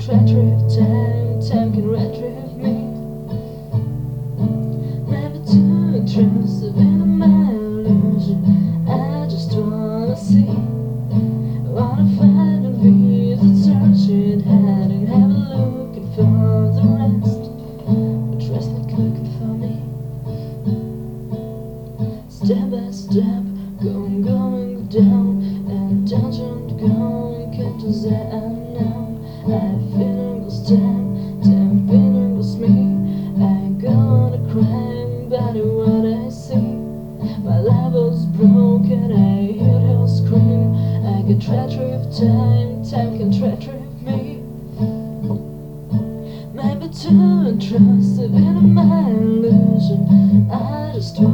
retrieve time, time can retrieve me. Never to trust in my illusion. I just wanna see, wanna find a reason, searching, hiding, have a looking for the rest, but rest not looking for me. Step by step, going down, and dungeon going, can't do that unknown. I feeling this time feeling this me. I go on a crime, but what I see, my life was broken, I hear her scream. I can retrieve time, time can retrieve me. Maybe to trust in my illusion. I just want